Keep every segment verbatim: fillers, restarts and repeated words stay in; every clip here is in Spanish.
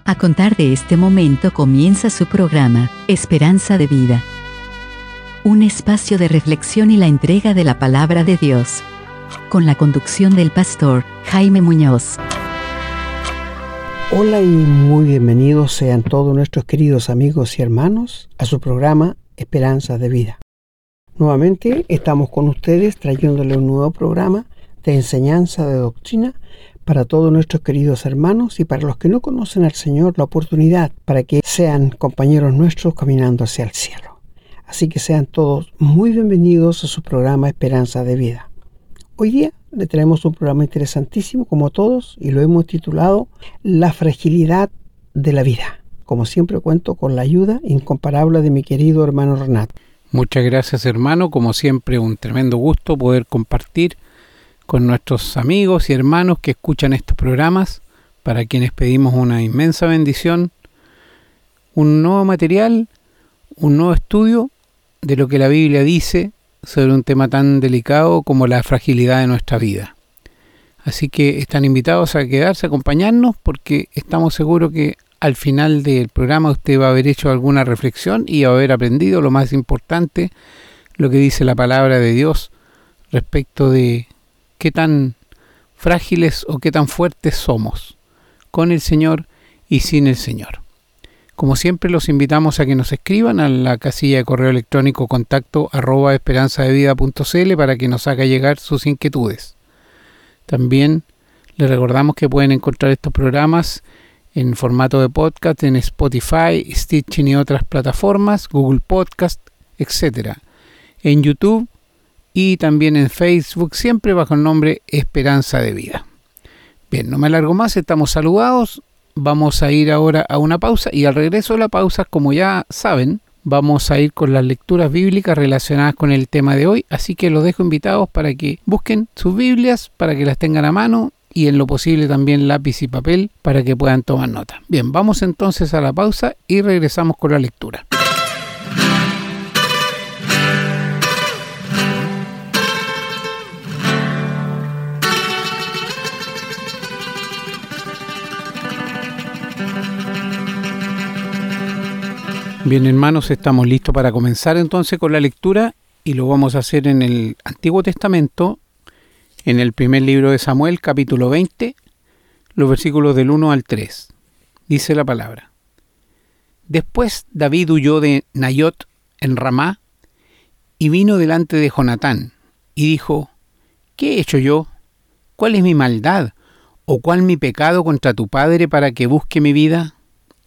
A contar de este momento comienza su programa, Esperanza de Vida. Un espacio de reflexión y la entrega de la palabra de Dios. Con la conducción del pastor Jaime Muñoz. Hola y muy bienvenidos sean todos nuestros queridos amigos y hermanos a su programa Esperanza de Vida. Nuevamente estamos con ustedes trayéndole un nuevo programa de enseñanza de doctrina para todos nuestros queridos hermanos y para los que no conocen al Señor, la oportunidad para que sean compañeros nuestros caminando hacia el cielo. Así que sean todos muy bienvenidos a su programa Esperanza de Vida. Hoy día le traemos un programa interesantísimo como todos y lo hemos titulado La fragilidad de la vida. Como siempre cuento con la ayuda incomparable de mi querido hermano Renato. Muchas gracias, hermano. Como siempre, un tremendo gusto poder compartir con nuestros amigos y hermanos que escuchan estos programas, para quienes pedimos una inmensa bendición, un nuevo material, un nuevo estudio de lo que la Biblia dice sobre un tema tan delicado como la fragilidad de nuestra vida. Así que están invitados a quedarse, a acompañarnos, porque estamos seguros que al final del programa usted va a haber hecho alguna reflexión y va a haber aprendido lo más importante, lo que dice la palabra de Dios respecto de qué tan frágiles o qué tan fuertes somos con el Señor y sin el Señor. Como siempre, los invitamos a que nos escriban a la casilla de correo electrónico contacto arroba esperanzadevida punto cl para que nos haga llegar sus inquietudes. También les recordamos que pueden encontrar estos programas en formato de podcast en Spotify, Stitcher y otras plataformas, Google Podcast, etcétera. En YouTube y también en Facebook, siempre bajo el nombre Esperanza de Vida. Bien, no me alargo más, estamos saludados. Vamos a ir ahora a una pausa y al regreso de la pausa, como ya saben, vamos a ir con las lecturas bíblicas relacionadas con el tema de hoy. Así que los dejo invitados para que busquen sus Biblias, para que las tengan a mano y en lo posible también lápiz y papel para que puedan tomar nota. Bien, vamos entonces a la pausa y regresamos con la lectura. Bien, hermanos, estamos listos para comenzar entonces con la lectura y lo vamos a hacer en el Antiguo Testamento, en el primer libro de Samuel, capítulo veinte, los versículos del uno al tres. Dice la palabra: Después David huyó de Nayot en Ramá y vino delante de Jonatán y dijo: ¿Qué he hecho yo? ¿Cuál es mi maldad? ¿O cuál mi pecado contra tu padre para que busque mi vida?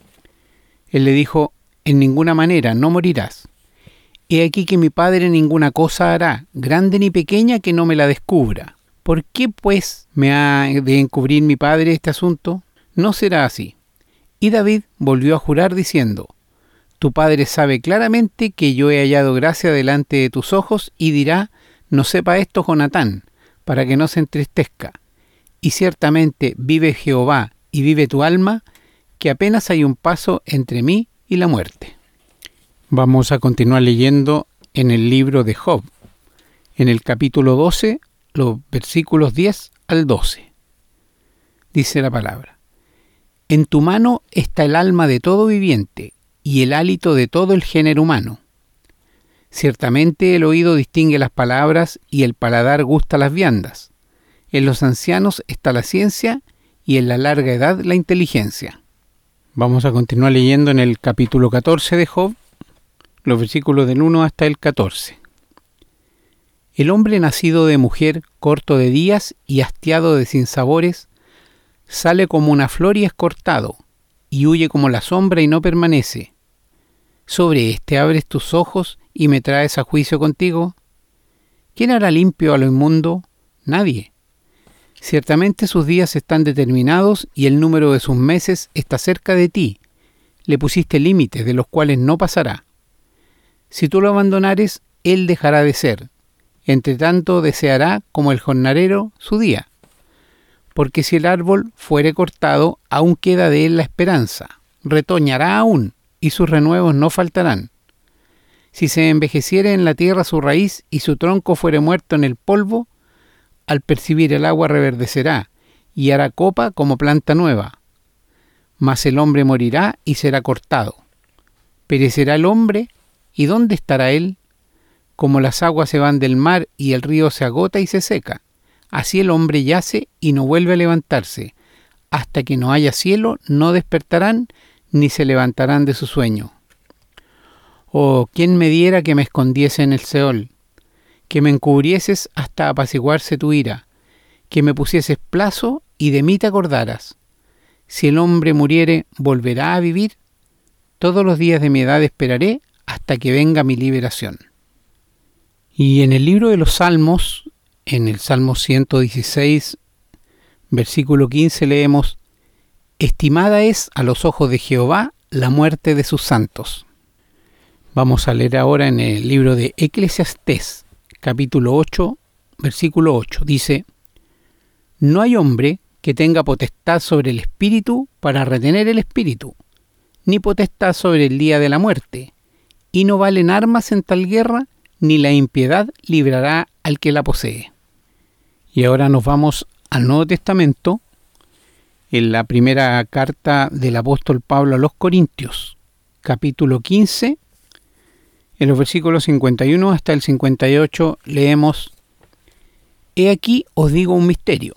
Él le dijo: En ninguna manera, no morirás. He aquí que mi padre ninguna cosa hará, grande ni pequeña, que no me la descubra. ¿Por qué, pues, me ha de encubrir mi padre este asunto? No será así. Y David volvió a jurar diciendo: Tu padre sabe claramente que yo he hallado gracia delante de tus ojos, y dirá: No sepa esto Jonatán, para que no se entristezca. Y ciertamente vive Jehová y vive tu alma, que apenas hay un paso entre mí y la muerte. Vamos a continuar leyendo en el libro de Job, en el capítulo doce, los versículos diez al doce. Dice la palabra: En tu mano está el alma de todo viviente y el hálito de todo el género humano. Ciertamente el oído distingue las palabras y el paladar gusta las viandas. En los ancianos está la ciencia y en la larga edad la inteligencia. Vamos a continuar leyendo en el capítulo catorce de Job, los versículos del uno hasta el catorce. El hombre nacido de mujer, corto de días y hastiado de sinsabores, sale como una flor y es cortado, y huye como la sombra y no permanece. Sobre éste abres tus ojos y me traes a juicio contigo. ¿Quién hará limpio a lo inmundo? Nadie. Ciertamente sus días están determinados y el número de sus meses está cerca de ti. Le pusiste límites de los cuales no pasará. Si tú lo abandonares, él dejará de ser. Entre tanto deseará como el jornalero su día. Porque si el árbol fuere cortado, aún queda de él la esperanza. Retoñará aún, y sus renuevos no faltarán. Si se envejeciere en la tierra su raíz y su tronco fuere muerto en el polvo, al percibir el agua reverdecerá y hará copa como planta nueva. mas el hombre morirá y será cortado. Perecerá el hombre, ¿y dónde estará él? Como las aguas se van del mar y el río se agota y se seca, así el hombre yace y no vuelve a levantarse. Hasta que no haya cielo, no despertarán ni se levantarán de su sueño. Oh, ¿quién me diera que me escondiese en el Seol? Que me encubrieses hasta apaciguarse tu ira, que me pusieses plazo y de mí te acordaras. Si el hombre muriere, ¿volverá a vivir? Todos los días de mi edad esperaré hasta que venga mi liberación. Y en el libro de los Salmos, en el Salmo ciento dieciséis, versículo quince, leemos: Estimada es a los ojos de Jehová la muerte de sus santos. Vamos a leer ahora en el libro de Eclesiastés, capítulo ocho, versículo ocho. Dice: No hay hombre que tenga potestad sobre el espíritu para retener el espíritu, ni potestad sobre el día de la muerte, y no valen armas en tal guerra, ni la impiedad librará al que la posee. Y ahora nos vamos al Nuevo Testamento, en la primera carta del apóstol Pablo a los Corintios, capítulo quince, en los versículos cincuenta y uno hasta el cincuenta y ocho, leemos: He aquí os digo un misterio.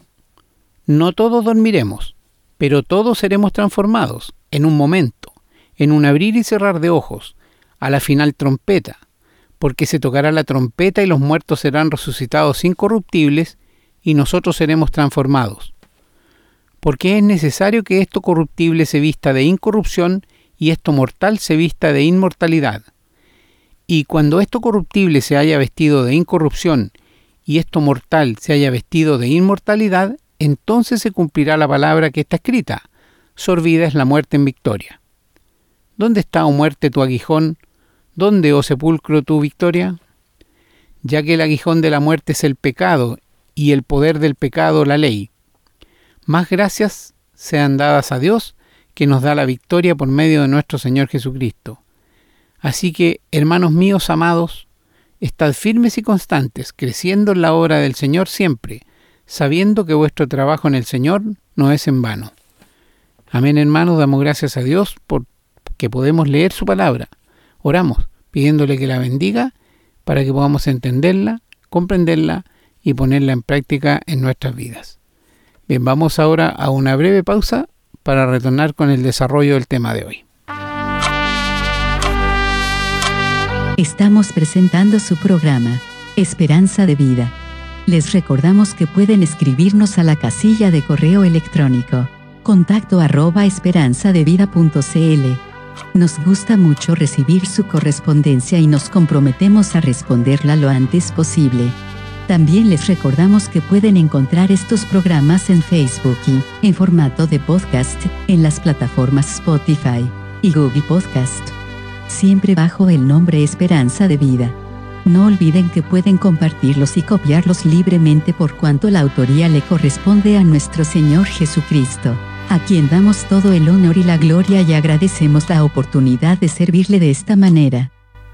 No todos dormiremos, pero todos seremos transformados en un momento, en un abrir y cerrar de ojos, a la final trompeta, porque se tocará la trompeta y los muertos serán resucitados incorruptibles y nosotros seremos transformados. Porque es necesario que esto corruptible se vista de incorrupción y esto mortal se vista de inmortalidad. Y cuando esto corruptible se haya vestido de incorrupción y esto mortal se haya vestido de inmortalidad, entonces se cumplirá la palabra que está escrita: sorbida es la muerte en victoria. ¿Dónde está, oh muerte, tu aguijón? ¿Dónde, oh sepulcro, tu victoria? Ya que el aguijón de la muerte es el pecado y el poder del pecado la ley. Más gracias sean dadas a Dios, que nos da la victoria por medio de nuestro Señor Jesucristo. Así que, hermanos míos amados, estad firmes y constantes, creciendo en la obra del Señor siempre, sabiendo que vuestro trabajo en el Señor no es en vano. Amén, hermanos, damos gracias a Dios por que podemos leer su palabra. Oramos, pidiéndole que la bendiga para que podamos entenderla, comprenderla y ponerla en práctica en nuestras vidas. Bien, vamos ahora a una breve pausa para retornar con el desarrollo del tema de hoy. Estamos presentando su programa, Esperanza de Vida. Les recordamos que pueden escribirnos a la casilla de correo electrónico, contacto arroba esperanzadevida punto cl. Nos gusta mucho recibir su correspondencia y nos comprometemos a responderla lo antes posible. También les recordamos que pueden encontrar estos programas en Facebook y, en formato de podcast, en las plataformas Spotify y Google Podcast, siempre bajo el nombre Esperanza de Vida. No olviden que pueden compartirlos y copiarlos libremente por cuanto la autoría le corresponde a nuestro Señor Jesucristo, a quien damos todo el honor y la gloria y agradecemos la oportunidad de servirle de esta manera.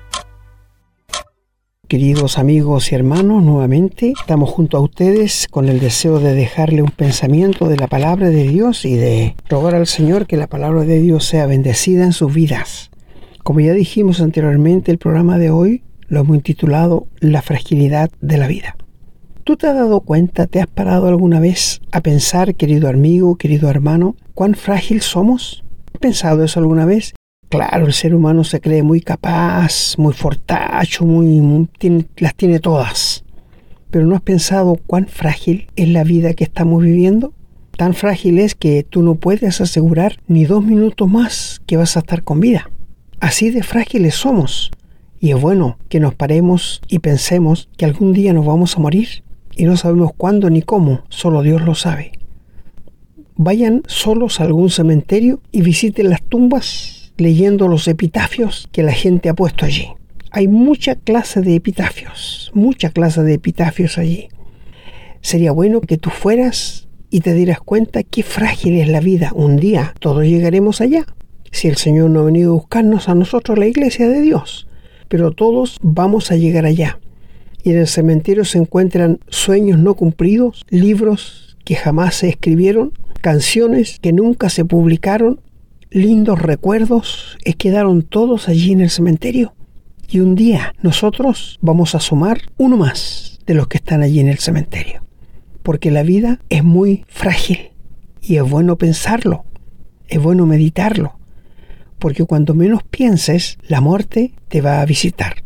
Queridos amigos y hermanos, nuevamente estamos junto a ustedes con el deseo de dejarle un pensamiento de la palabra de Dios y de rogar al Señor que la palabra de Dios sea bendecida en sus vidas. Como ya dijimos anteriormente, el programa de hoy lo hemos intitulado La fragilidad de la vida. ¿Tú te has dado cuenta, te has parado alguna vez a pensar, querido amigo, querido hermano, cuán frágil somos? ¿Has pensado eso alguna vez? Claro, el ser humano se cree muy capaz, muy fortacho, muy, muy tiene, las tiene todas. Pero ¿no has pensado cuán frágil es la vida que estamos viviendo? Tan frágil es que tú no puedes asegurar ni dos minutos más que vas a estar con vida. Así de frágiles somos. Y es bueno que nos paremos y pensemos que algún día nos vamos a morir. Y no sabemos cuándo ni cómo, solo Dios lo sabe. Vayan solos a algún cementerio y visiten las tumbas leyendo los epitafios que la gente ha puesto allí. Hay mucha clase de epitafios, mucha clase de epitafios allí. Sería bueno que tú fueras y te dieras cuenta qué frágil es la vida. Un día todos llegaremos allá, si el Señor no ha venido a buscarnos a nosotros, la iglesia de Dios. Pero todos vamos a llegar allá. Y en el cementerio se encuentran sueños no cumplidos, libros que jamás se escribieron, canciones que nunca se publicaron, lindos recuerdos quedaron todos allí en el cementerio. Y un día nosotros vamos a sumar uno más de los que están allí en el cementerio. Porque la vida es muy frágil y es bueno pensarlo, es bueno meditarlo. Porque cuando menos pienses, la muerte te va a visitar.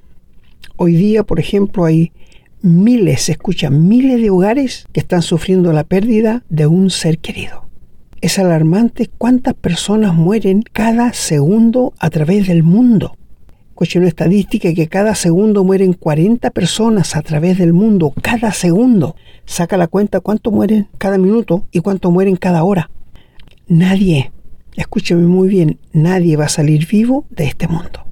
Hoy día, por ejemplo, hay miles, se escuchan miles de hogares que están sufriendo la pérdida de un ser querido. Es alarmante cuántas personas mueren cada segundo a través del mundo. Escuché una estadística que cada segundo mueren cuarenta personas a través del mundo. Cada segundo. Saca la cuenta cuánto mueren cada minuto y cuánto mueren cada hora. Nadie, escúcheme muy bien, nadie va a salir vivo de este mundo.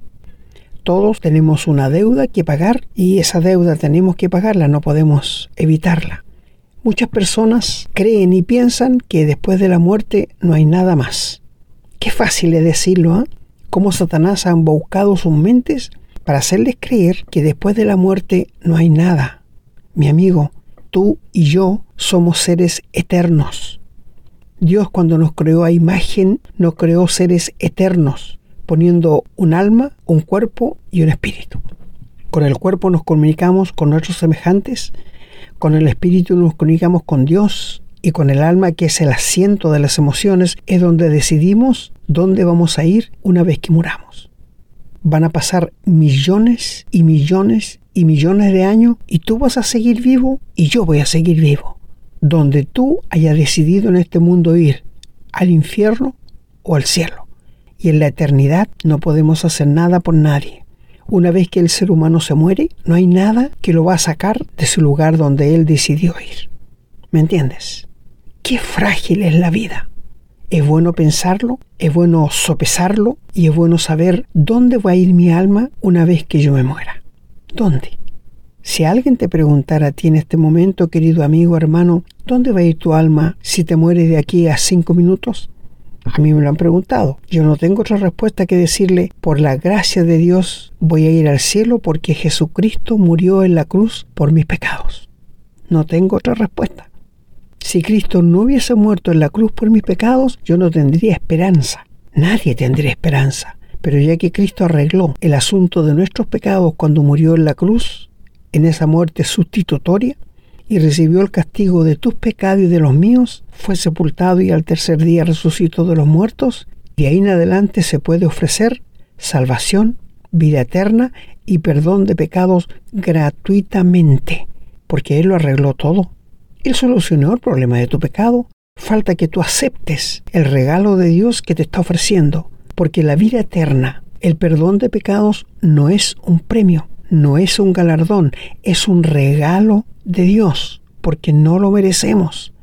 Todos tenemos una deuda que pagar y esa deuda tenemos que pagarla, no podemos evitarla. Muchas personas creen y piensan que después de la muerte no hay nada más. Qué fácil es decirlo, ¿eh? Cómo Satanás ha embaucado sus mentes para hacerles creer que después de la muerte no hay nada. Mi amigo, tú y yo somos seres eternos. Dios, cuando nos creó a imagen, nos creó seres eternos, poniendo un alma, un cuerpo y un espíritu. Con el cuerpo nos comunicamos con nuestros semejantes, con el espíritu nos comunicamos con Dios, y con el alma, que es el asiento de las emociones, es donde decidimos dónde vamos a ir una vez que muramos. Van a pasar millones y millones y millones de años y tú vas a seguir vivo y yo voy a seguir vivo. Donde tú hayas decidido en este mundo ir, al infierno o al cielo. Y en la eternidad no podemos hacer nada por nadie. Una vez que el ser humano se muere, no hay nada que lo va a sacar de su lugar donde él decidió ir. ¿Me entiendes? Qué frágil es la vida. Es bueno pensarlo, es bueno sopesarlo y es bueno saber dónde va a ir mi alma una vez que yo me muera. ¿Dónde? Si alguien te preguntara a ti en este momento, querido amigo, hermano, ¿dónde va a ir tu alma si te mueres de aquí a cinco minutos? A mí me lo han preguntado. Yo no tengo otra respuesta que decirle, por la gracia de Dios voy a ir al cielo porque Jesucristo murió en la cruz por mis pecados. No tengo otra respuesta. Si Cristo no hubiese muerto en la cruz por mis pecados, yo no tendría esperanza. Nadie tendría esperanza. Pero ya que Cristo arregló el asunto de nuestros pecados cuando murió en la cruz, en esa muerte sustitutoria, y recibió el castigo de tus pecados y de los míos, fue sepultado y al tercer día resucitó de los muertos, y ahí en adelante se puede ofrecer salvación, vida eterna y perdón de pecados gratuitamente, porque Él lo arregló todo. Él solucionó el problema de tu pecado. Falta que tú aceptes el regalo de Dios que te está ofreciendo, porque la vida eterna, el perdón de pecados, no es un premio, no es un galardón, es un regalo de Dios, porque no lo merecemos.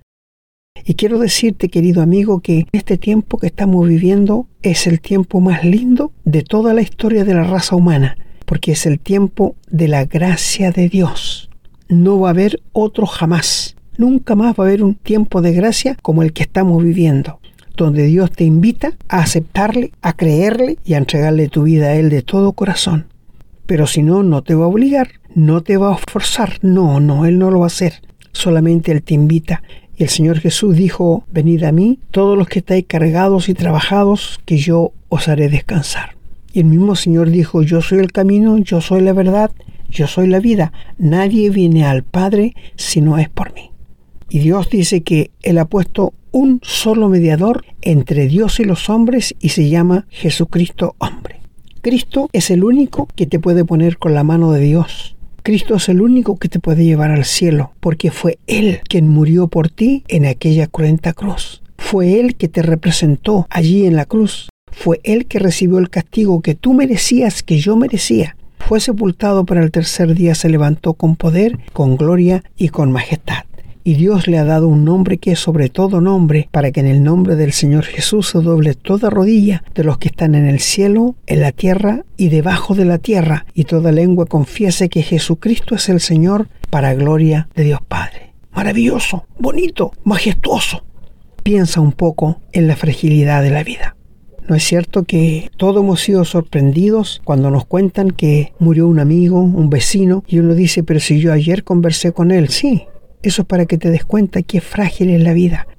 Y quiero decirte, querido amigo, que este tiempo que estamos viviendo es el tiempo más lindo de toda la historia de la raza humana, porque es el tiempo de la gracia de Dios. No va a haber otro jamás. Nunca más va a haber un tiempo de gracia como el que estamos viviendo, donde Dios te invita a aceptarle, a creerle y a entregarle tu vida a Él de todo corazón. Pero si no, no te va a obligar, no te va a forzar. No, no, Él no lo va a hacer. Solamente Él te invita. Y el Señor Jesús dijo, venid a mí, todos los que estáis cargados y trabajados, que yo os haré descansar. Y el mismo Señor dijo, yo soy el camino, yo soy la verdad, yo soy la vida. Nadie viene al Padre si no es por mí. Y Dios dice que Él ha puesto un solo mediador entre Dios y los hombres y se llama Jesucristo hombre. Cristo es el único que te puede poner con la mano de Dios. Cristo es el único que te puede llevar al cielo, porque fue Él quien murió por ti en aquella cruenta cruz. Fue Él que te representó allí en la cruz. Fue Él que recibió el castigo que tú merecías, que yo merecía. Fue sepultado, pero al tercer día se levantó con poder, con gloria y con majestad. Y Dios le ha dado un nombre que es sobre todo nombre, para que en el nombre del Señor Jesús se doble toda rodilla de los que están en el cielo, en la tierra y debajo de la tierra, y toda lengua confiese que Jesucristo es el Señor, para gloria de Dios Padre. Maravilloso, bonito, majestuoso. Piensa un poco en la fragilidad de la vida. ¿No es cierto que todos hemos sido sorprendidos cuando nos cuentan que murió un amigo, un vecino, y uno dice, pero si yo ayer conversé con él? Sí. Eso es para que te des cuenta qué frágil es la vida.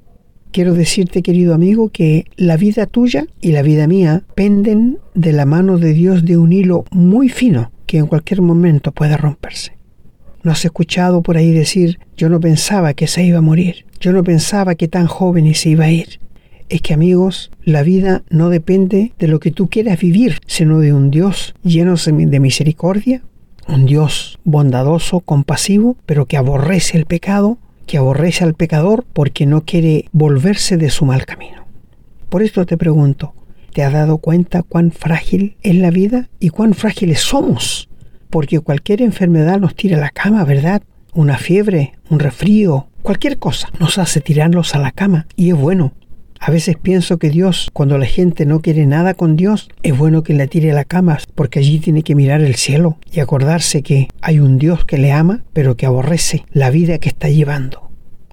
Quiero decirte, querido amigo, que la vida tuya y la vida mía penden de la mano de Dios de un hilo muy fino que en cualquier momento puede romperse. ¿No has escuchado por ahí decir, yo no pensaba que se iba a morir, yo no pensaba que tan joven y se iba a ir? Es que, amigos, la vida no depende de lo que tú quieras vivir, sino de un Dios lleno de misericordia, un Dios bondadoso, compasivo, pero que aborrece el pecado, que aborrece al pecador porque no quiere volverse de su mal camino. Por esto te pregunto, ¿te has dado cuenta cuán frágil es la vida y cuán frágiles somos? Porque cualquier enfermedad nos tira a la cama, ¿verdad? Una fiebre, un resfrío, cualquier cosa nos hace tirarnos a la cama y es bueno. A veces pienso que Dios, cuando la gente no quiere nada con Dios, es bueno que la tire a la cama, porque allí tiene que mirar el cielo y acordarse que hay un Dios que le ama, pero que aborrece la vida que está llevando.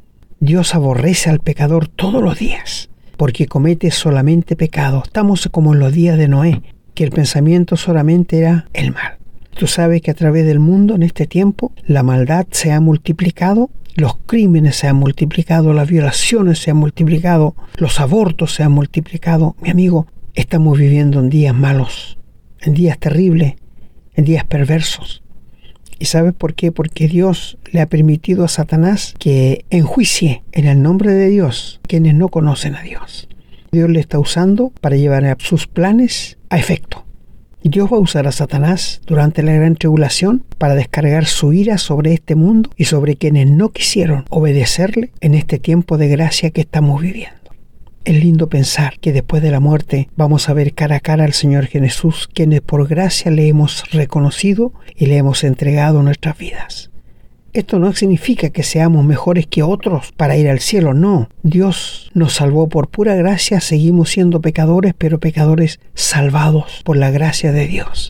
Dios aborrece al pecador todos los días, porque comete solamente pecado. Estamos como en los días de Noé, que el pensamiento solamente era el mal. Tú sabes que a través del mundo en este tiempo la maldad se ha multiplicado, los crímenes se han multiplicado, las violaciones se han multiplicado, los abortos se han multiplicado. Mi amigo, estamos viviendo en días malos, en días terribles, en días perversos. ¿Y sabes por qué? Porque Dios le ha permitido a Satanás que enjuicie en el nombre de Dios quienes no conocen a Dios. Dios le está usando para llevar a sus planes a efecto. Dios va a usar a Satanás durante la gran tribulación para descargar su ira sobre este mundo y sobre quienes no quisieron obedecerle en este tiempo de gracia que estamos viviendo. Es lindo pensar que después de la muerte vamos a ver cara a cara al Señor Jesús, quienes por gracia le hemos reconocido y le hemos entregado nuestras vidas. Esto no significa que seamos mejores que otros para ir al cielo, no. Dios nos salvó por pura gracia, seguimos siendo pecadores, pero pecadores salvados por la gracia de Dios.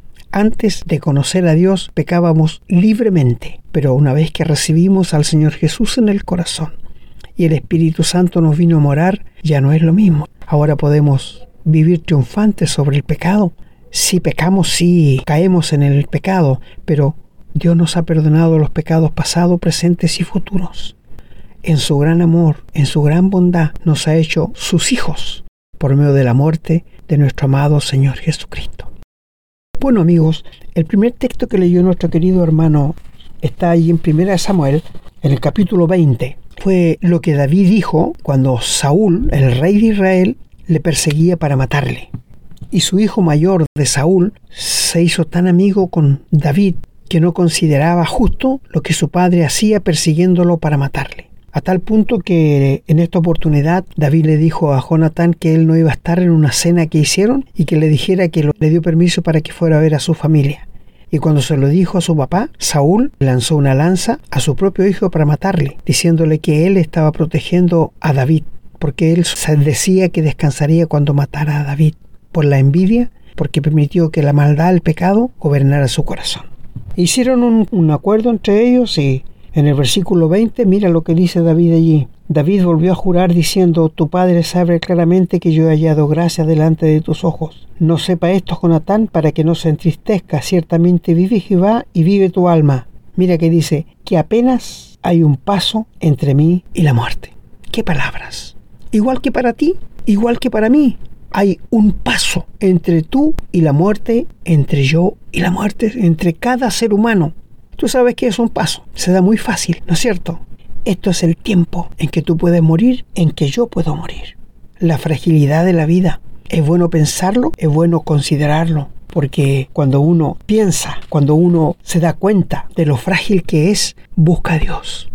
Antes de conocer a Dios, pecábamos libremente, pero una vez que recibimos al Señor Jesús en el corazón y el Espíritu Santo nos vino a morar, ya no es lo mismo. Ahora podemos vivir triunfantes sobre el pecado. Sí pecamos, sí caemos en el pecado, pero Dios nos ha perdonado los pecados pasados, presentes y futuros. En su gran amor, en su gran bondad, nos ha hecho sus hijos por medio de la muerte de nuestro amado Señor Jesucristo. Bueno, amigos, el primer texto que leyó nuestro querido hermano está allí en Primera de Samuel, en el capítulo veinte. Fue lo que David dijo cuando Saúl, el rey de Israel, le perseguía para matarle. Y su hijo mayor de Saúl se hizo tan amigo con David que no consideraba justo lo que su padre hacía persiguiéndolo para matarle. A tal punto que en esta oportunidad David le dijo a Jonatán que él no iba a estar en una cena que hicieron y que le dijera que le dio permiso para que fuera a ver a su familia. Y cuando se lo dijo a su papá, Saúl lanzó una lanza a su propio hijo para matarle, diciéndole que él estaba protegiendo a David, porque él decía que descansaría cuando matara a David, por la envidia, porque permitió que la maldad, el pecado, gobernara su corazón. Hicieron un, un acuerdo entre ellos y en el versículo veinte, mira lo que dice David allí. David volvió a jurar diciendo, tu padre sabe claramente que yo he hallado gracia delante de tus ojos. No sepa esto, Jonatán, para que no se entristezca. Ciertamente vive Jehová y vive tu alma. Mira que dice, que apenas hay un paso entre mí y la muerte. ¿Qué palabras? Igual que para ti, igual que para mí. Hay un paso entre tú y la muerte, entre yo y la muerte, entre cada ser humano. Tú sabes que es un paso, se da muy fácil, ¿no es cierto? Esto es el tiempo en que tú puedes morir, en que yo puedo morir. La fragilidad de la vida. Es bueno pensarlo, es bueno considerarlo, porque cuando uno piensa, cuando uno se da cuenta de lo frágil que es, busca a Dios.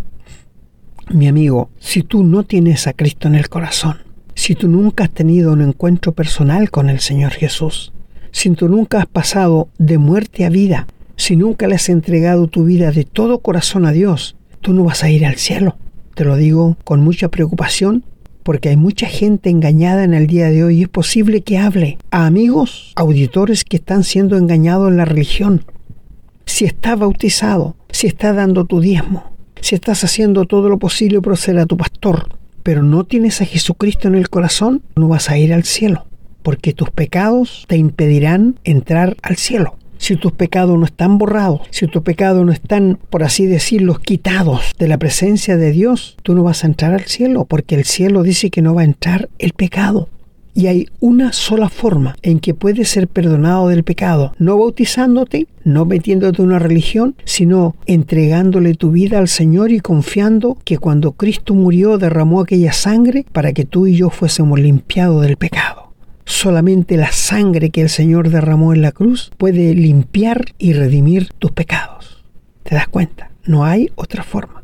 Mi amigo, si tú no tienes a Cristo en el corazón, si tú nunca has tenido un encuentro personal con el Señor Jesús, si tú nunca has pasado de muerte a vida, si nunca le has entregado tu vida de todo corazón a Dios, tú no vas a ir al cielo. Te lo digo con mucha preocupación, porque hay mucha gente engañada en el día de hoy y es posible que hable a amigos, auditores que están siendo engañados en la religión. Si estás bautizado, si estás dando tu diezmo, si estás haciendo todo lo posible por ser a tu pastor, pero no tienes a Jesucristo en el corazón, no vas a ir al cielo, porque tus pecados te impedirán entrar al cielo. Si tus pecados no están borrados, si tus pecados no están, por así decirlo, quitados de la presencia de Dios, tú no vas a entrar al cielo, porque el cielo dice que no va a entrar el pecado. Y hay una sola forma en que puedes ser perdonado del pecado, no bautizándote, no metiéndote en una religión, sino entregándole tu vida al Señor y confiando que cuando Cristo murió derramó aquella sangre para que tú y yo fuésemos limpiados del pecado. Solamente la sangre que el Señor derramó en la cruz puede limpiar y redimir tus pecados. ¿Te das cuenta? No hay otra forma.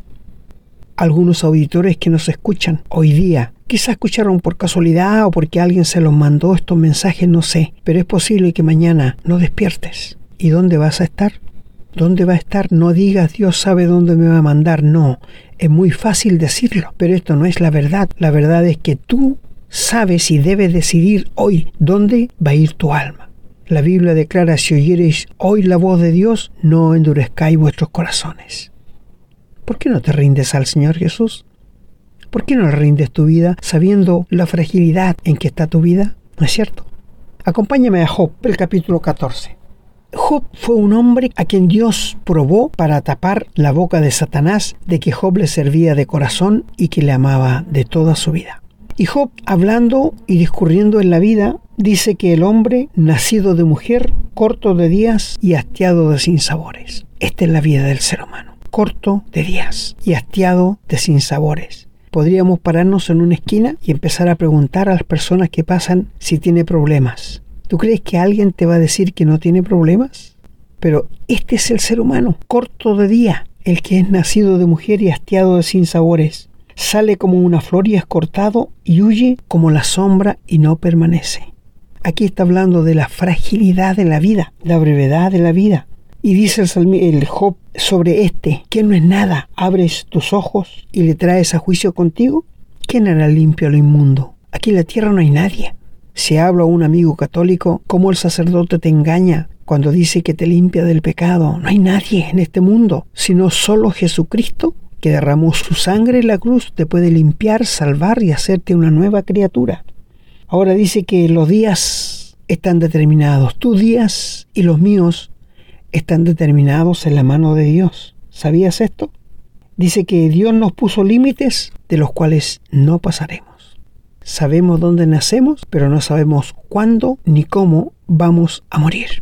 Algunos auditores que nos escuchan hoy día, quizás escucharon por casualidad o porque alguien se los mandó estos mensajes, no sé, pero es posible que mañana no despiertes. ¿Y dónde vas a estar? ¿Dónde va a estar? No digas Dios sabe dónde me va a mandar. No, es muy fácil decirlo, pero esto no es la verdad. La verdad es que tú sabes y debes decidir hoy dónde va a ir tu alma. La Biblia declara: si oyereis hoy la voz de Dios, no endurezcáis vuestros corazones. ¿Por qué no te rindes al Señor Jesús? ¿Por qué no le rindes tu vida sabiendo la fragilidad en que está tu vida? ¿No es cierto? Acompáñame a Job, el capítulo catorce. Job fue un hombre a quien Dios probó para tapar la boca de Satanás de que Job le servía de corazón y que le amaba de toda su vida. Y Job, hablando y discurriendo en la vida, dice que el hombre, nacido de mujer, corto de días y hastiado de sinsabores. Esta es la vida del ser humano, corto de días y hastiado de sinsabores. Podríamos pararnos en una esquina y empezar a preguntar a las personas que pasan si tiene problemas. ¿Tú crees que alguien te va a decir que no tiene problemas? Pero este es el ser humano, corto de día, el que es nacido de mujer y hastiado de sinsabores. Sale como una flor y es cortado y huye como la sombra y no permanece. Aquí está hablando de la fragilidad de la vida, la brevedad de la vida. Y dice el, Salmi, el Job sobre este, que no es nada, abres tus ojos y le traes a juicio contigo. ¿Quién hará limpio a lo inmundo? Aquí en la tierra no hay nadie. Si hablo a un amigo católico, ¿cómo el sacerdote te engaña cuando dice que te limpia del pecado? No hay nadie en este mundo, sino solo Jesucristo, que derramó su sangre en la cruz, te puede limpiar, salvar y hacerte una nueva criatura. Ahora dice que los días están determinados. Tus días y los míos están determinados en la mano de Dios. ¿Sabías esto? Dice que Dios nos puso límites de los cuales no pasaremos. Sabemos dónde nacemos, pero no sabemos cuándo ni cómo vamos a morir.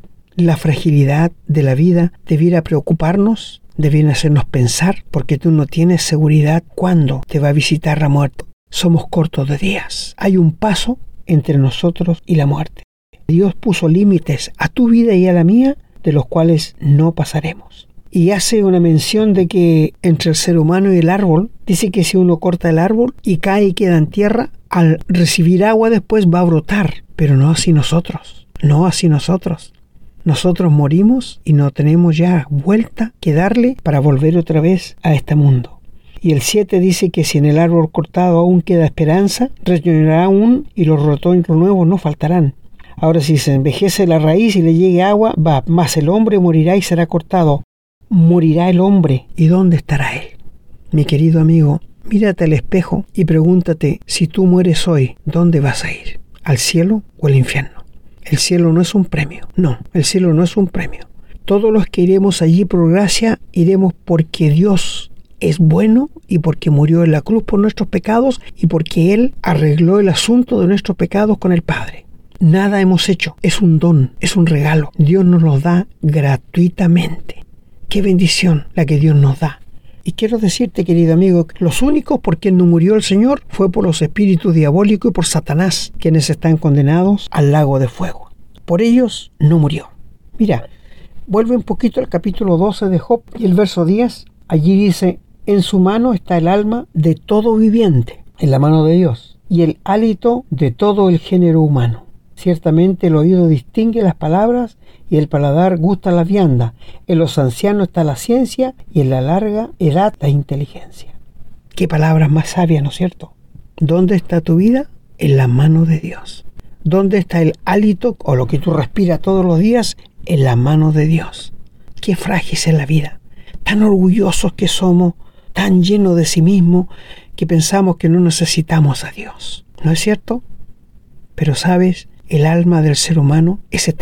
La fragilidad de la vida debiera preocuparnos, debiera hacernos pensar, porque tú no tienes seguridad cuándo te va a visitar la muerte. Somos cortos de días. Hay un paso entre nosotros y la muerte. Dios puso límites a tu vida y a la mía, de los cuales no pasaremos. Y hace una mención de que entre el ser humano y el árbol, dice que si uno corta el árbol y cae y queda en tierra, al recibir agua después va a brotar, pero no así nosotros, no así nosotros. Nosotros morimos y no tenemos ya vuelta que darle para volver otra vez a este mundo. Y el siete dice que si en el árbol cortado aún queda esperanza, reñirá aún y los retoños nuevos no faltarán. Ahora si se envejece la raíz y le llegue agua, va, mas el hombre morirá y será cortado. Morirá el hombre, ¿y dónde estará él? Mi querido amigo, mírate al espejo y pregúntate, si tú mueres hoy, ¿dónde vas a ir? ¿Al cielo o al infierno? El cielo no es un premio, no, el cielo no es un premio. Todos los que iremos allí por gracia, iremos porque Dios es bueno y porque murió en la cruz por nuestros pecados y porque Él arregló el asunto de nuestros pecados con el Padre. Nada hemos hecho, es un don, es un regalo. Dios nos lo da gratuitamente. Qué bendición la que Dios nos da. Y quiero decirte, querido amigo, que los únicos por quien no murió el Señor fue por los espíritus diabólicos y por Satanás, quienes están condenados al lago de fuego. Por ellos no murió. Mira, vuelve un poquito al capítulo doce de Job y el verso diez. Allí dice, en su mano está el alma de todo viviente, en la mano de Dios, y el hálito de todo el género humano. Ciertamente el oído distingue las palabras y el paladar gusta la vianda. En los ancianos está la ciencia y en la larga edad la inteligencia. Qué palabras más sabias, ¿no es cierto? ¿Dónde está tu vida? En la mano de Dios. ¿Dónde está el hálito o lo que tú respiras todos los días? En la mano de Dios. Qué frágil es la vida. Tan orgullosos que somos, tan llenos de sí mismos, que pensamos que no necesitamos a Dios. ¿No es cierto? Pero sabes, el alma del ser humano es eterna.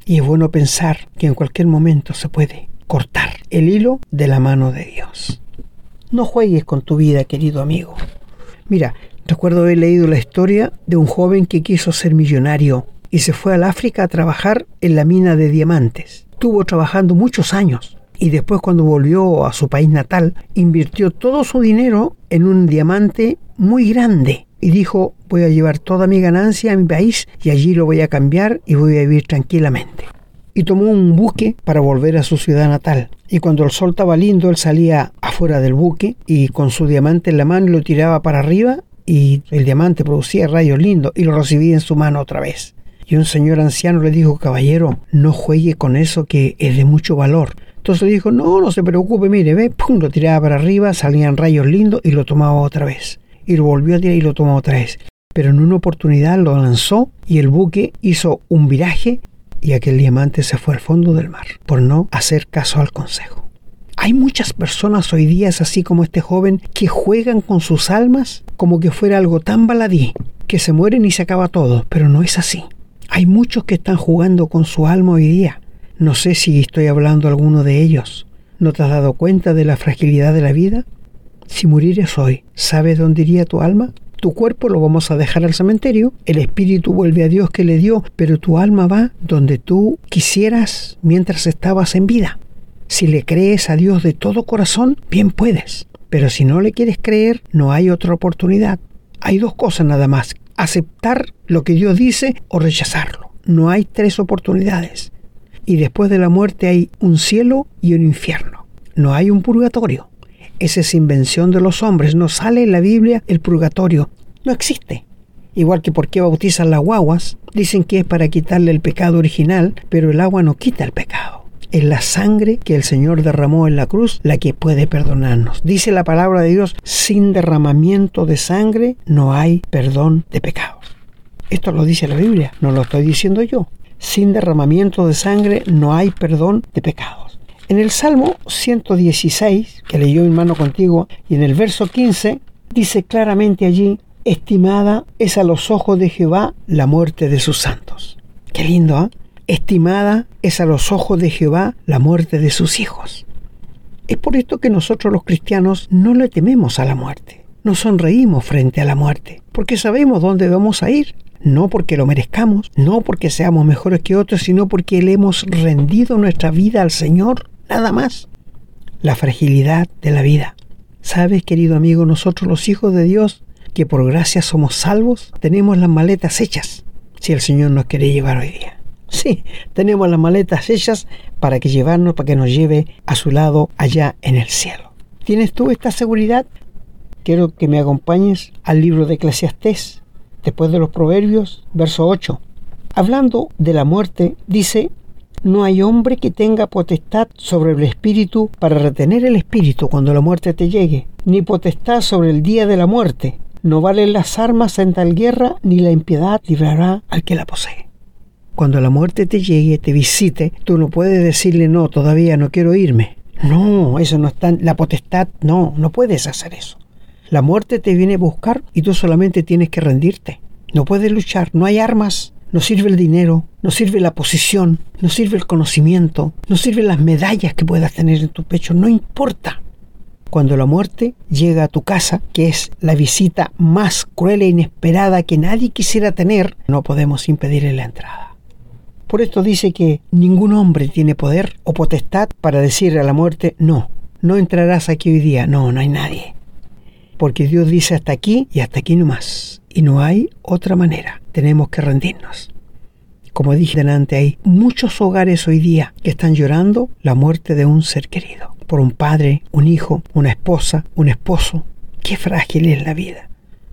Y es bueno pensar que en cualquier momento se puede cortar el hilo de la mano de Dios. No juegues con tu vida, querido amigo. Mira, recuerdo haber leído la historia de un joven que quiso ser millonario y se fue al África a trabajar en la mina de diamantes. Estuvo trabajando muchos años y después, cuando volvió a su país natal, invirtió todo su dinero en un diamante muy grande y dijo: voy a llevar toda mi ganancia a mi país y allí lo voy a cambiar y voy a vivir tranquilamente. Y tomó un buque para volver a su ciudad natal. Y cuando el sol estaba lindo, él salía afuera del buque y con su diamante en la mano lo tiraba para arriba y el diamante producía rayos lindos y lo recibía en su mano otra vez. Y un señor anciano le dijo: caballero, no juegue con eso, que es de mucho valor. Entonces dijo: no, no se preocupe, mire, ve, pum, lo tiraba para arriba, salían rayos lindos y lo tomaba otra vez. Y lo volvió a tirar y lo tomaba otra vez. Pero en una oportunidad lo lanzó y el buque hizo un viraje y aquel diamante se fue al fondo del mar por no hacer caso al consejo. Hay muchas personas hoy día, así como este joven, que juegan con sus almas como que fuera algo tan baladí, que se mueren y se acaba todo, pero no es así. Hay muchos que están jugando con su alma hoy día. No sé si estoy hablando a alguno de ellos. ¿No te has dado cuenta de la fragilidad de la vida? Si murieres hoy, ¿sabes dónde iría tu alma? Tu cuerpo lo vamos a dejar al cementerio, el espíritu vuelve a Dios que le dio, pero tu alma va donde tú quisieras mientras estabas en vida. Si le crees a Dios de todo corazón, bien puedes. Pero si no le quieres creer, no hay otra oportunidad. Hay dos cosas nada más: aceptar lo que Dios dice o rechazarlo. No hay tres oportunidades. Y después de la muerte hay un cielo y un infierno. No hay un purgatorio. Esa es invención de los hombres. No sale en la Biblia el purgatorio. No existe. Igual que por qué bautizan las guaguas. Dicen que es para quitarle el pecado original, pero el agua no quita el pecado. Es la sangre que el Señor derramó en la cruz la que puede perdonarnos. Dice la palabra de Dios: sin derramamiento de sangre no hay perdón de pecados. Esto lo dice la Biblia, no lo estoy diciendo yo. Sin derramamiento de sangre no hay perdón de pecados. En el Salmo ciento dieciséis, que leyó mi hermano contigo, y en el verso quince, dice claramente allí: estimada es a los ojos de Jehová la muerte de sus santos. Qué lindo, ¿eh? Estimada es a los ojos de Jehová la muerte de sus hijos. Es por esto que nosotros los cristianos no le tememos a la muerte. Nos sonreímos frente a la muerte, porque sabemos dónde vamos a ir. No porque lo merezcamos, no porque seamos mejores que otros, sino porque le hemos rendido nuestra vida al Señor, nada más. La fragilidad de la vida. ¿Sabes, querido amigo? Nosotros los hijos de Dios, que por gracia somos salvos, tenemos las maletas hechas, si el Señor nos quiere llevar hoy día. Sí, tenemos las maletas hechas para que llevarnos, para que nos lleve a su lado allá en el cielo. ¿Tienes tú esta seguridad? Quiero que me acompañes al libro de Eclesiastés, después de los Proverbios, verso ocho. Hablando de la muerte, dice: no hay hombre que tenga potestad sobre el espíritu para retener el espíritu cuando la muerte te llegue, ni potestad sobre el día de la muerte. No valen las armas en tal guerra, ni la impiedad librará al que la posee. Cuando la muerte te llegue, te visite, tú no puedes decirle: no, todavía no quiero irme. No, eso no está, la potestad, no, no puedes hacer eso. La muerte te viene a buscar y tú solamente tienes que rendirte. No puedes luchar, no hay armas, no sirve el dinero, no sirve la posición, no sirve el conocimiento, no sirven las medallas que puedas tener en tu pecho, no importa. Cuando la muerte llega a tu casa, que es la visita más cruel e inesperada que nadie quisiera tener, no podemos impedirle la entrada. Por esto dice que ningún hombre tiene poder o potestad para decirle a la muerte: no, no entrarás aquí hoy día. No, no hay nadie. Porque Dios dice: hasta aquí y hasta aquí nomás. Y no hay otra manera. Tenemos que rendirnos. Como dije delante, hay muchos hogares hoy día que están llorando la muerte de un ser querido. Por un padre, un hijo, una esposa, un esposo. Qué frágil es la vida.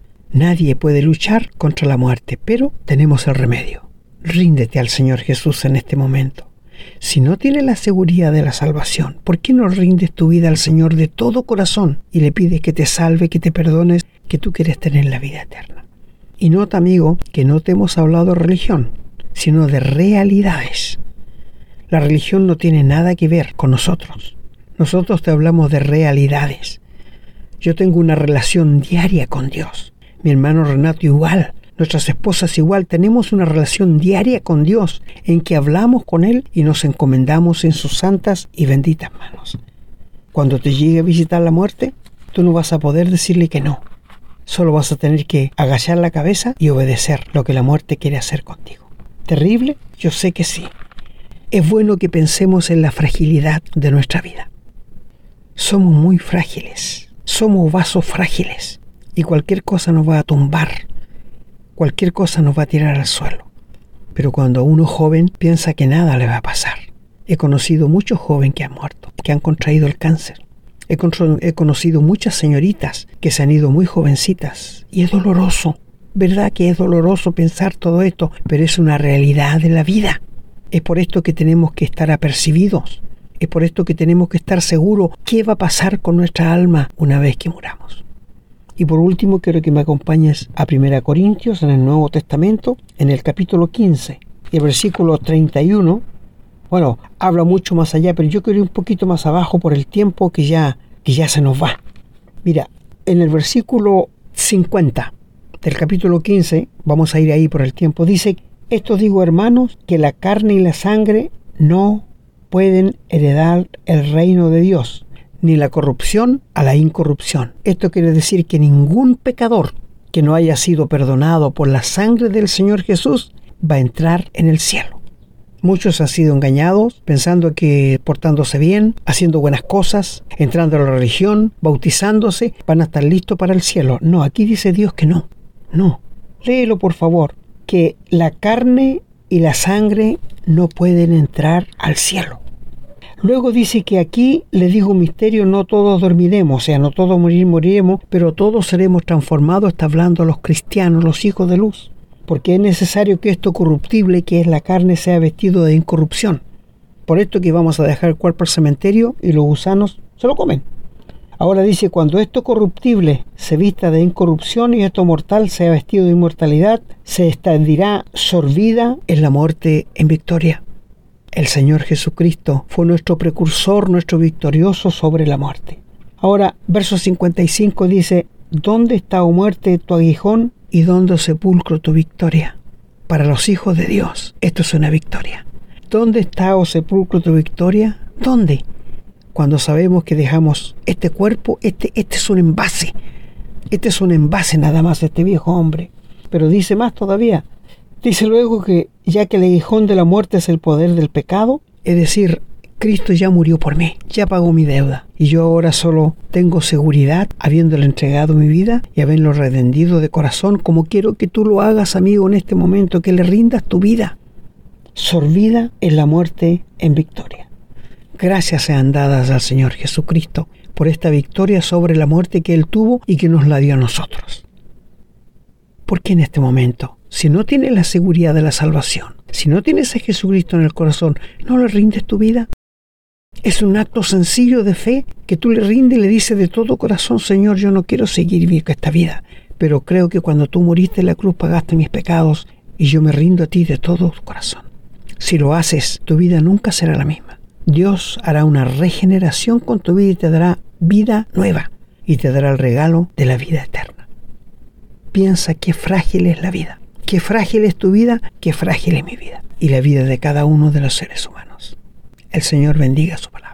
Nadie puede luchar contra la muerte, pero tenemos el remedio. Ríndete al Señor Jesús en este momento. Si no tienes la seguridad de la salvación, ¿por qué no rindes tu vida al Señor de todo corazón y le pides que te salve, que te perdones, que tú quieres tener la vida eterna? Y nota, amigo, que no te hemos hablado de religión, sino de realidades. La religión no tiene nada que ver con nosotros. Nosotros te hablamos de realidades. Yo tengo una relación diaria con Dios. Mi hermano Renato igual. nuestras esposas igual, tenemos una relación diaria con Dios en que hablamos con Él y nos encomendamos en sus santas y benditas manos. Cuando te llegue a visitar la muerte, tú no vas a poder decirle que no. Solo vas a tener que agachar la cabeza y obedecer lo que la muerte quiere hacer contigo. ¿Terrible? Yo sé que sí. Es bueno que pensemos en la fragilidad de nuestra vida. Somos muy frágiles. Somos vasos frágiles. Y cualquier cosa nos va a tumbar. Cualquier cosa nos va a tirar al suelo. Pero cuando uno joven piensa que nada le va a pasar. He conocido muchos jóvenes que han muerto, que han contraído el cáncer. He, con- he conocido muchas señoritas que se han ido muy jovencitas. Y es doloroso. ¿Verdad que es doloroso pensar todo esto? Pero es una realidad de la vida. Es por esto que tenemos que estar apercibidos. Es por esto que tenemos que estar seguros qué va a pasar con nuestra alma una vez que muramos. Y por último, quiero que me acompañes a Primera Corintios en el Nuevo Testamento, en el capítulo quince, y el versículo treinta y uno. Bueno, habla mucho más allá, pero yo quiero ir un poquito más abajo por el tiempo que ya, que ya se nos va. Mira, en el versículo cincuenta del capítulo quince, vamos a ir ahí por el tiempo, dice: esto digo, hermanos, que la carne y la sangre no pueden heredar el reino de Dios, ni la corrupción a la incorrupción. Esto quiere decir que ningún pecador que no haya sido perdonado por la sangre del Señor Jesús va a entrar en el cielo. Muchos han sido engañados pensando que portándose bien, haciendo buenas cosas, entrando a la religión, bautizándose, van a estar listos para el cielo. No, aquí dice Dios que no. No. Léelo, por favor. Que la carne y la sangre no pueden entrar al cielo. Luego dice que aquí, le digo un misterio, no todos dormiremos, o sea, no todos morir, moriremos, pero todos seremos transformados, está hablando a los cristianos, los hijos de luz. Porque es necesario que esto corruptible, que es la carne, sea vestido de incorrupción. Por esto que vamos a dejar el cuerpo al cementerio y los gusanos se lo comen. Ahora dice, cuando esto corruptible se vista de incorrupción y esto mortal sea vestido de inmortalidad, se extendirá sorbida en la muerte en victoria. El Señor Jesucristo fue nuestro precursor, nuestro victorioso sobre la muerte. Ahora, verso cincuenta y cinco dice: ¿dónde está, oh muerte, tu aguijón, y dónde, oh sepulcro, tu victoria? Para los hijos de Dios, esto es una victoria. ¿Dónde está, oh sepulcro, tu victoria? ¿Dónde? Cuando sabemos que dejamos este cuerpo, este, este es un envase. Este es un envase nada más, este viejo hombre. Pero dice más todavía. Dice luego que ya que el aguijón de la muerte es el poder del pecado, es decir, Cristo ya murió por mí, ya pagó mi deuda. Y yo ahora solo tengo seguridad, habiéndole entregado mi vida y haberlo redimido de corazón, como quiero que tú lo hagas, amigo, en este momento, que le rindas tu vida. Sorbida en la muerte en victoria. Gracias sean dadas al Señor Jesucristo por esta victoria sobre la muerte que Él tuvo y que nos la dio a nosotros. ¿Por qué en este momento, si no tienes la seguridad de la salvación, si no tienes a Jesucristo en el corazón, no le rindes tu vida? Es un acto sencillo de fe que tú le rindes y le dices de todo corazón: Señor, yo no quiero seguir esta vida, pero creo que cuando tú moriste en la cruz pagaste mis pecados y yo me rindo a ti de todo corazón. Si lo haces, tu vida nunca será la misma. Dios hará una regeneración con tu vida y te dará vida nueva y te dará el regalo de la vida eterna. Piensa qué frágil es la vida, qué frágil es tu vida, qué frágil es mi vida y la vida de cada uno de los seres humanos. El Señor bendiga su palabra.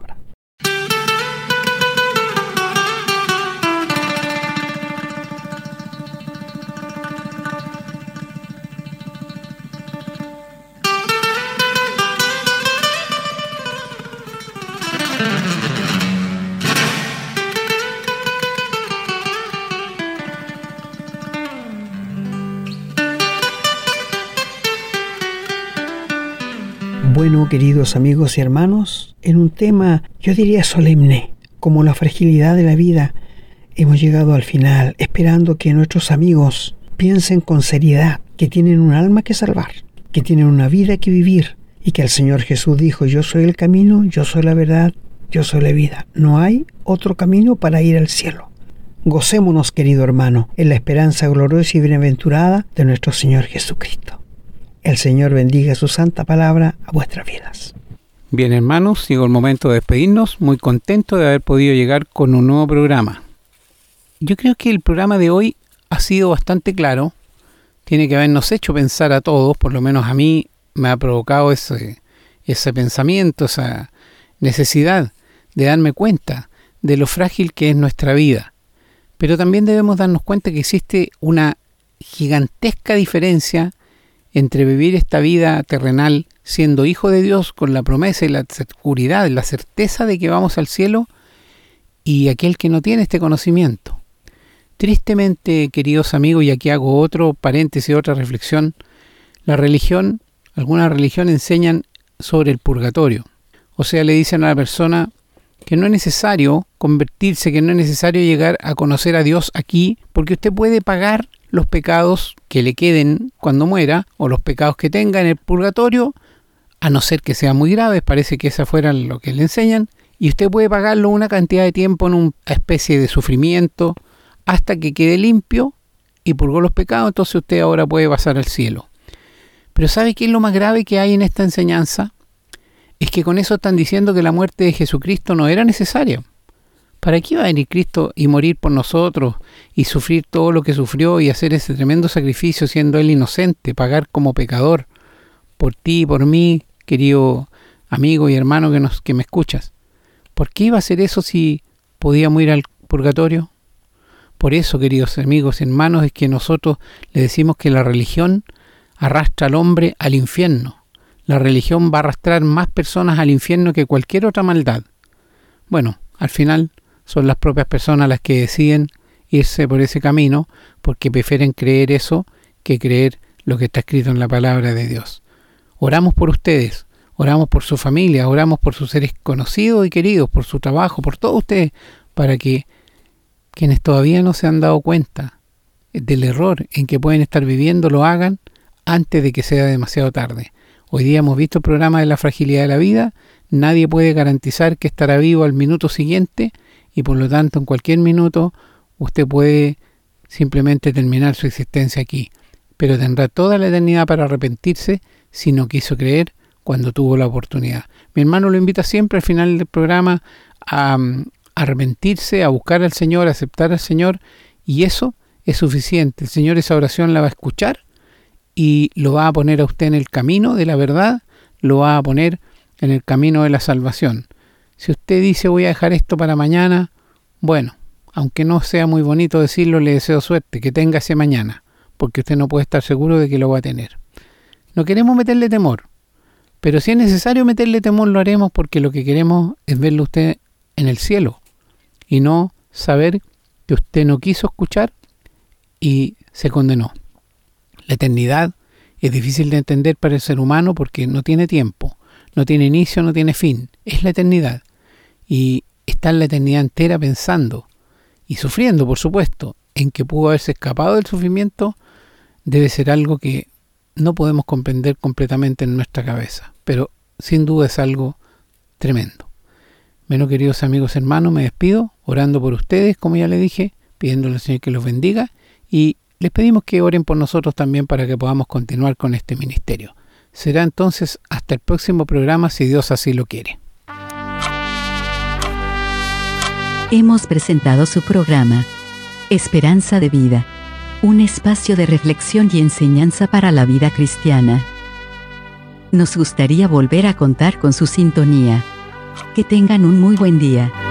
Bueno, queridos amigos y hermanos, en un tema, yo diría solemne, como la fragilidad de la vida, hemos llegado al final, esperando que nuestros amigos piensen con seriedad que tienen un alma que salvar, que tienen una vida que vivir, y que el Señor Jesús dijo: yo soy el camino, yo soy la verdad, yo soy la vida. No hay otro camino para ir al cielo. Gocémonos, querido hermano, en la esperanza gloriosa y bienaventurada de nuestro Señor Jesucristo. El Señor bendiga su santa palabra a vuestras vidas. Bien, hermanos, llegó el momento de despedirnos. Muy contento de haber podido llegar con un nuevo programa. Yo creo que el programa de hoy ha sido bastante claro. tiene que habernos hecho pensar a todos, por lo menos a mí me ha provocado ese, ese pensamiento, esa necesidad de darme cuenta de lo frágil que es nuestra vida. Pero también debemos darnos cuenta que existe una gigantesca diferencia entre vivir esta vida terrenal siendo hijo de Dios con la promesa y la seguridad, la certeza de que vamos al cielo, y aquel que no tiene este conocimiento. Tristemente, queridos amigos, y aquí hago otro paréntesis, otra reflexión, la religión, algunas religiones enseñan sobre el purgatorio. O sea, le dicen a la persona que no es necesario convertirse, que no es necesario llegar a conocer a Dios aquí, porque usted puede pagar los pecados que le queden cuando muera, o los pecados que tenga en el purgatorio, a no ser que sean muy graves, parece que esa fuera lo que le enseñan, y usted puede pagarlo una cantidad de tiempo en una especie de sufrimiento, hasta que quede limpio y purgó los pecados, entonces usted ahora puede pasar al cielo. Pero ¿sabe qué es lo más grave que hay en esta enseñanza? Es que con eso están diciendo que la muerte de Jesucristo no era necesaria. ¿Para qué iba a venir Cristo y morir por nosotros y sufrir todo lo que sufrió y hacer ese tremendo sacrificio siendo Él inocente, pagar como pecador por ti y por mí, querido amigo y hermano que, nos, que me escuchas? ¿Por qué iba a hacer eso si podíamos ir al purgatorio? Por eso, queridos amigos y hermanos, es que nosotros le decimos que la religión arrastra al hombre al infierno. La religión va a arrastrar más personas al infierno que cualquier otra maldad. Bueno, al final son las propias personas las que deciden irse por ese camino porque prefieren creer eso que creer lo que está escrito en la palabra de Dios. Oramos por ustedes, oramos por su familia, oramos por sus seres conocidos y queridos, por su trabajo, por todos ustedes, para que quienes todavía no se han dado cuenta del error en que pueden estar viviendo lo hagan antes de que sea demasiado tarde. Hoy día hemos visto el programa de la fragilidad de la vida. Nadie puede garantizar que estará vivo al minuto siguiente y por lo tanto en cualquier minuto usted puede simplemente terminar su existencia aquí. Pero tendrá toda la eternidad para arrepentirse si no quiso creer cuando tuvo la oportunidad. Mi hermano lo invita siempre al final del programa a arrepentirse, a buscar al Señor, a aceptar al Señor, y eso es suficiente. El Señor esa oración la va a escuchar y lo va a poner a usted en el camino de la verdad, lo va a poner en el camino de la salvación. Si usted dice voy a dejar esto para mañana, bueno, aunque no sea muy bonito decirlo, le deseo suerte, que tenga ese mañana, porque usted no puede estar seguro de que lo va a tener. No queremos meterle temor, pero si es necesario meterle temor lo haremos porque lo que queremos es verlo usted en el cielo y no saber que usted no quiso escuchar y se condenó. La eternidad es difícil de entender para el ser humano porque no tiene tiempo, no tiene inicio, no tiene fin. Es la eternidad. Y estar la eternidad entera pensando y sufriendo, por supuesto, en que pudo haberse escapado del sufrimiento, debe ser algo que no podemos comprender completamente en nuestra cabeza. Pero sin duda es algo tremendo. Bueno, queridos amigos hermanos, me despido orando por ustedes, como ya les dije, pidiéndole al Señor que los bendiga y les pedimos que oren por nosotros también para que podamos continuar con este ministerio. Será entonces hasta el próximo programa si Dios así lo quiere. Hemos presentado su programa Esperanza de Vida, un espacio de reflexión y enseñanza para la vida cristiana. Nos gustaría volver a contar con su sintonía. Que tengan un muy buen día.